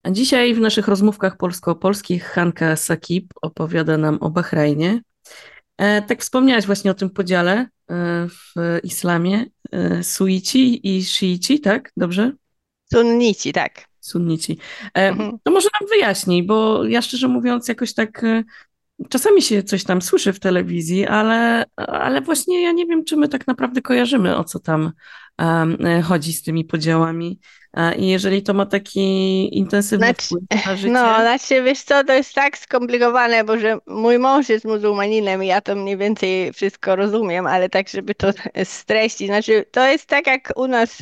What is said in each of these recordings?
Dzisiaj w naszych rozmówkach polsko-polskich Hanka Sakib opowiada nam o Bahrajnie. Tak wspomniałaś właśnie o tym podziale w islamie. Suici i sziici, tak? Dobrze? Sunnici, tak. Sunnici. Mhm. To może nam wyjaśnij, bo ja szczerze mówiąc jakoś tak czasami się coś tam słyszy w telewizji, ale właśnie ja nie wiem, czy my tak naprawdę kojarzymy, o co tam chodzi z tymi podziałami. I jeżeli to ma taki intensywny Znaczy, wpływ na no, życie. znaczy, wiesz co, to jest tak skomplikowane, bo że mój mąż jest muzułmaninem i ja to mniej więcej wszystko rozumiem, ale tak, żeby to streścić, znaczy, to jest tak jak u nas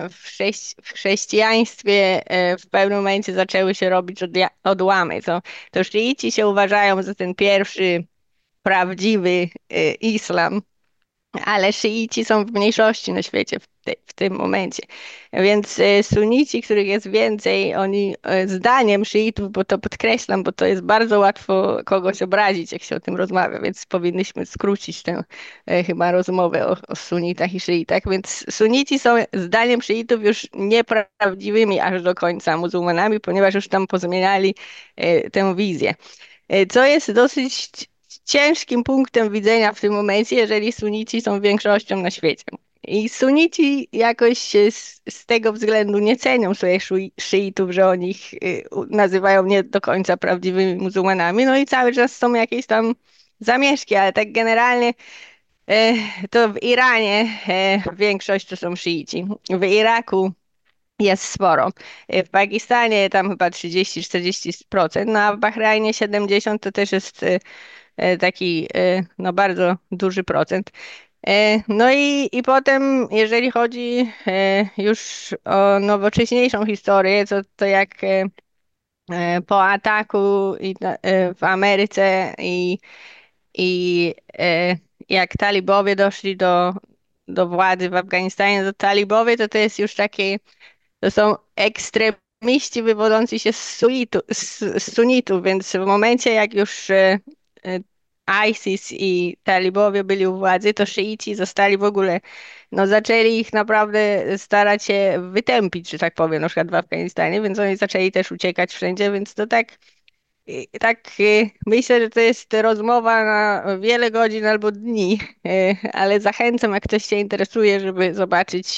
w chrześcijaństwie w pewnym momencie zaczęły się robić odłamy. To szyici się uważają za ten pierwszy prawdziwy islam. Ale szyici są w mniejszości na świecie w tym momencie. Więc sunici, których jest więcej, oni zdaniem szyitów, bo to podkreślam, bo to jest bardzo łatwo kogoś obrazić, jak się o tym rozmawia, więc powinnyśmy skrócić tę chyba rozmowę o sunitach i szyitach. Więc sunici są zdaniem szyitów już nieprawdziwymi aż do końca muzułmanami, ponieważ już tam pozmieniali tę wizję. Co jest dosyć ciężkim punktem widzenia w tym momencie, jeżeli sunici są większością na świecie. I sunici jakoś się z tego względu nie cenią swoich szyitów, że oni ich nazywają nie do końca prawdziwymi muzułmanami. No i cały czas są jakieś tam zamieszki, ale tak generalnie e, to w Iranie większość to są szyici. W Iraku jest sporo. W Pakistanie tam chyba 30-40%, no a w Bahrajnie 70% to też jest taki no bardzo duży procent. No i potem, jeżeli chodzi już o nowocześniejszą historię, to jak po ataku w Ameryce i jak talibowie doszli do władzy w Afganistanie, to talibowie to jest już takie to są ekstremiści wywodzący się z sunitów, więc w momencie jak już ISIS i talibowie byli u władzy, to szyici zostali w ogóle, no zaczęli ich naprawdę starać się wytępić, że tak powiem, na przykład w Afganistanie, więc oni zaczęli też uciekać wszędzie, więc to myślę, że to jest rozmowa na wiele godzin albo dni, ale zachęcam, jak ktoś się interesuje, żeby zobaczyć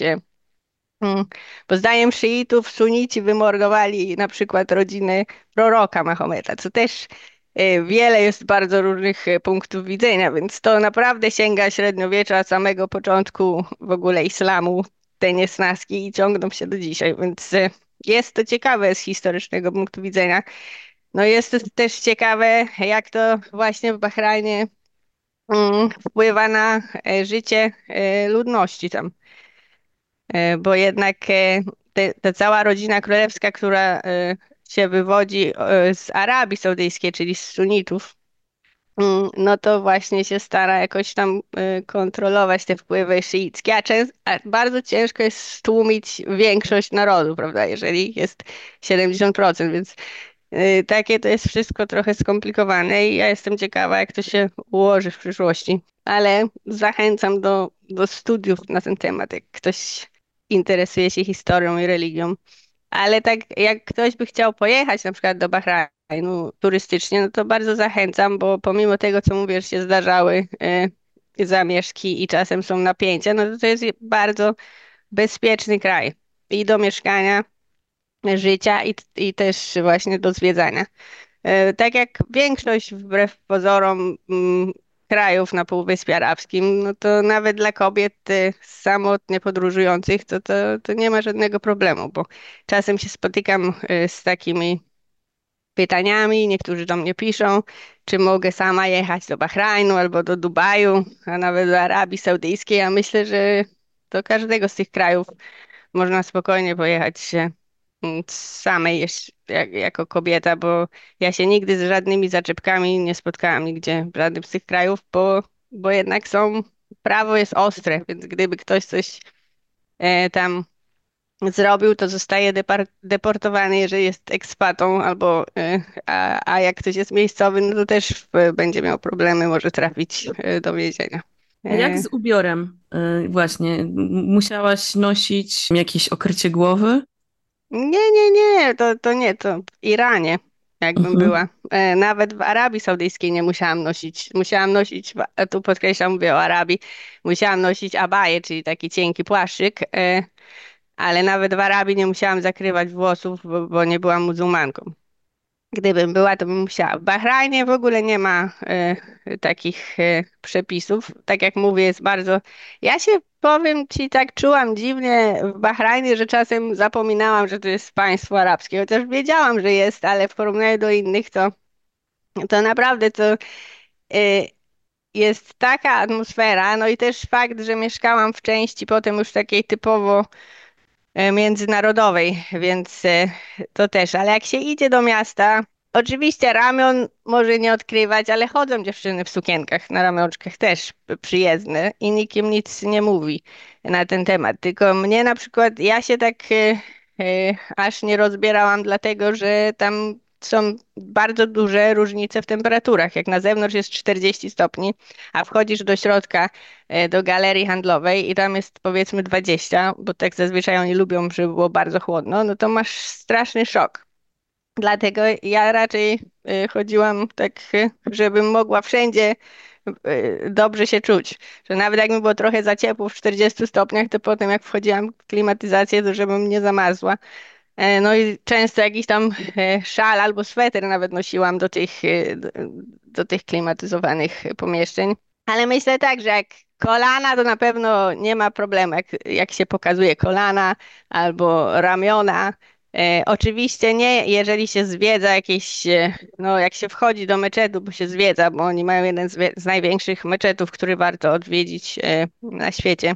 bo zdaniem szyitów sunici wymordowali na przykład rodzinę proroka Mahometa, co też wiele jest bardzo różnych punktów widzenia, więc to naprawdę sięga średniowiecza, samego początku w ogóle islamu, te niesnaski i ciągną się do dzisiaj, więc jest to ciekawe z historycznego punktu widzenia. No jest to też ciekawe, jak to właśnie w Bahrajnie wpływa na życie ludności tam. Bo jednak ta cała rodzina królewska, która się wywodzi z Arabii Saudyjskiej, czyli z sunitów, no to właśnie się stara jakoś tam kontrolować te wpływy szyickie, a bardzo ciężko jest stłumić większość narodu, prawda, jeżeli jest 70%, więc takie to jest wszystko trochę skomplikowane i ja jestem ciekawa, jak to się ułoży w przyszłości. Ale zachęcam do studiów na ten temat, jak ktoś interesuje się historią i religią. Ale tak jak ktoś by chciał pojechać na przykład do Bahrajnu turystycznie, no to bardzo zachęcam, bo pomimo tego, co mówię, że się zdarzały zamieszki i czasem są napięcia, no to jest bardzo bezpieczny kraj i do mieszkania, życia i też właśnie do zwiedzania. Tak jak większość wbrew pozorom krajów na Półwyspie Arabskim, no to nawet dla kobiet samotnie podróżujących to nie ma żadnego problemu, bo czasem się spotykam z takimi pytaniami, niektórzy do mnie piszą, czy mogę sama jechać do Bahrajnu albo do Dubaju, a nawet do Arabii Saudyjskiej. Ja myślę, że do każdego z tych krajów można spokojnie pojechać się samej jako kobieta, bo ja się nigdy z żadnymi zaczepkami nie spotkałam nigdzie w żadnym z tych krajów, bo jednak prawo jest ostre, więc gdyby ktoś coś tam zrobił, to zostaje deportowany, jeżeli jest ekspatą, a jak ktoś jest miejscowy, no to też będzie miał problemy, może trafić do więzienia. A jak E, z ubiorem? Właśnie, musiałaś nosić jakieś okrycie głowy? Nie, to nie, to w Iranie, jakbym Mhm. była. Nawet w Arabii Saudyjskiej nie musiałam nosić. Musiałam nosić, tu podkreślam, mówię o Arabii, musiałam nosić abaję, czyli taki cienki płaszczyk, ale nawet w Arabii nie musiałam zakrywać włosów, bo nie byłam muzułmanką. Gdybym była, to bym musiała. W Bahrajnie w ogóle nie ma takich przepisów. Tak jak mówię, jest bardzo. Ja się powiem ci, tak czułam dziwnie w Bahrajnie, że czasem zapominałam, że to jest państwo arabskie. Chociaż wiedziałam, że jest, ale w porównaniu do innych to naprawdę to jest taka atmosfera. No i też fakt, że mieszkałam w części potem już takiej typowo międzynarodowej, więc to też. Ale jak się idzie do miasta, oczywiście ramion może nie odkrywać, ale chodzą dziewczyny w sukienkach na ramionczkach też przyjezdne i nikim nic nie mówi na ten temat. Tylko mnie na przykład, ja się tak aż nie rozbierałam, dlatego że tam są bardzo duże różnice w temperaturach. Jak na zewnątrz jest 40 stopni, a wchodzisz do środka do galerii handlowej i tam jest powiedzmy 20, bo tak zazwyczaj oni lubią, żeby było bardzo chłodno, no to masz straszny szok. Dlatego ja raczej chodziłam tak, żebym mogła wszędzie dobrze się czuć. Że nawet jak mi było trochę za ciepło w 40 stopniach, to potem jak wchodziłam w klimatyzację, to żebym nie zamarzła. No i często jakiś tam szal albo sweter nawet nosiłam do tych klimatyzowanych pomieszczeń. Ale myślę tak, że jak kolana, to na pewno nie ma problemu, jak się pokazuje kolana albo ramiona. Oczywiście nie, jeżeli się zwiedza jakieś, no jak się wchodzi do meczetu, bo się zwiedza, bo oni mają jeden z największych meczetów, który warto odwiedzić na świecie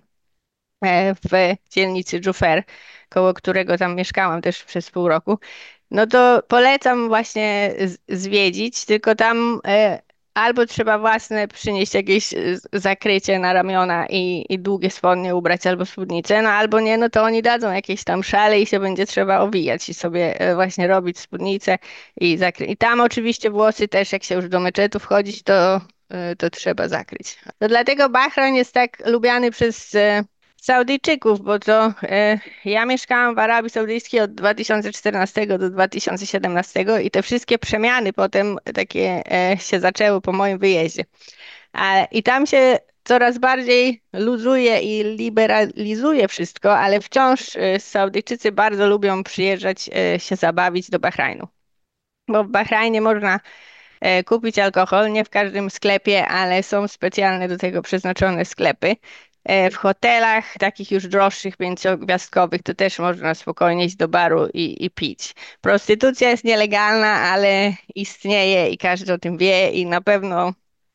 w dzielnicy Jufer, koło którego tam mieszkałam też przez pół roku. No to polecam właśnie zwiedzić, tylko tam albo trzeba własne przynieść jakieś zakrycie na ramiona i długie spodnie ubrać albo spódnicę, no albo nie, no to oni dadzą jakieś tam szale i się będzie trzeba owijać i sobie właśnie robić spódnicę i zakryć. I tam oczywiście włosy też, jak się już do meczetu wchodzić, to trzeba zakryć. To dlatego Bahrain jest tak lubiany przez Saudyjczyków, bo to ja mieszkałam w Arabii Saudyjskiej od 2014 do 2017 i te wszystkie przemiany potem takie się zaczęły po moim wyjeździe. I tam się coraz bardziej luzuje i liberalizuje wszystko, ale wciąż Saudyjczycy bardzo lubią przyjeżdżać się zabawić do Bahrajnu. Bo w Bahrajnie można kupić alkohol, nie w każdym sklepie, ale są specjalne do tego przeznaczone sklepy. W hotelach, takich już droższych, pięciogwiazdkowych, to też można spokojnie iść do baru i pić. Prostytucja jest nielegalna, ale istnieje i każdy o tym wie i na pewno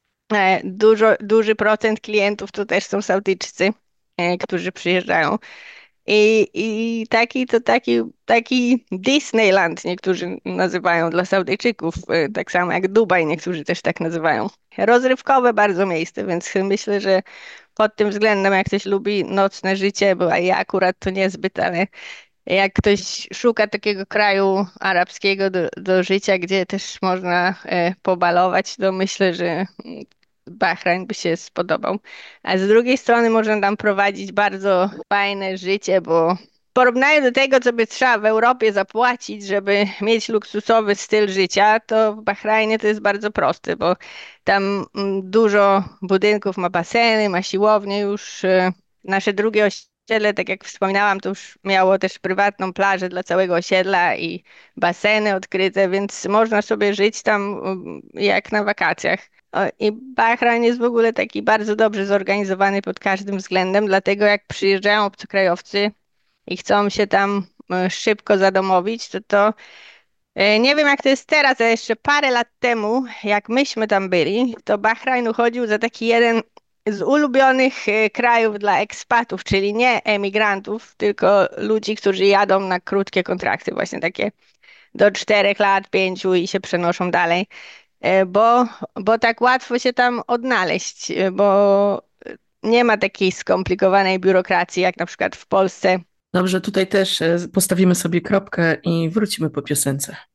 duży procent klientów to też są Saudyjczycy, którzy przyjeżdżają. Taki Disneyland niektórzy nazywają dla Saudyjczyków, tak samo jak Dubaj niektórzy też tak nazywają. Rozrywkowe bardzo miejsce, więc myślę, że pod tym względem jak ktoś lubi nocne życie, bo ja akurat to niezbyt, ale jak ktoś szuka takiego kraju arabskiego do życia, gdzie też można pobalować, to myślę, że Bahrain by się spodobał. A z drugiej strony można tam prowadzić bardzo fajne życie, bo w porównaniu do tego, co by trzeba w Europie zapłacić, żeby mieć luksusowy styl życia, to w Bahrajnie to jest bardzo proste, bo tam dużo budynków ma baseny, ma siłownię już. Nasze drugie osiedle, tak jak wspominałam, to już miało też prywatną plażę dla całego osiedla i baseny odkryte, więc można sobie żyć tam jak na wakacjach. I Bahrain jest w ogóle taki bardzo dobrze zorganizowany pod każdym względem, dlatego jak przyjeżdżają obcokrajowcy i chcą się tam szybko zadomowić, nie wiem jak to jest teraz, ale jeszcze parę lat temu, jak myśmy tam byli, to Bahrain uchodził za taki jeden z ulubionych krajów dla ekspatów, czyli nie emigrantów, tylko ludzi, którzy jadą na krótkie kontrakty, właśnie takie do 4 lat, 5 i się przenoszą dalej. Bo tak łatwo się tam odnaleźć, bo nie ma takiej skomplikowanej biurokracji jak na przykład w Polsce. Dobrze, tutaj też postawimy sobie kropkę i wrócimy po piosence.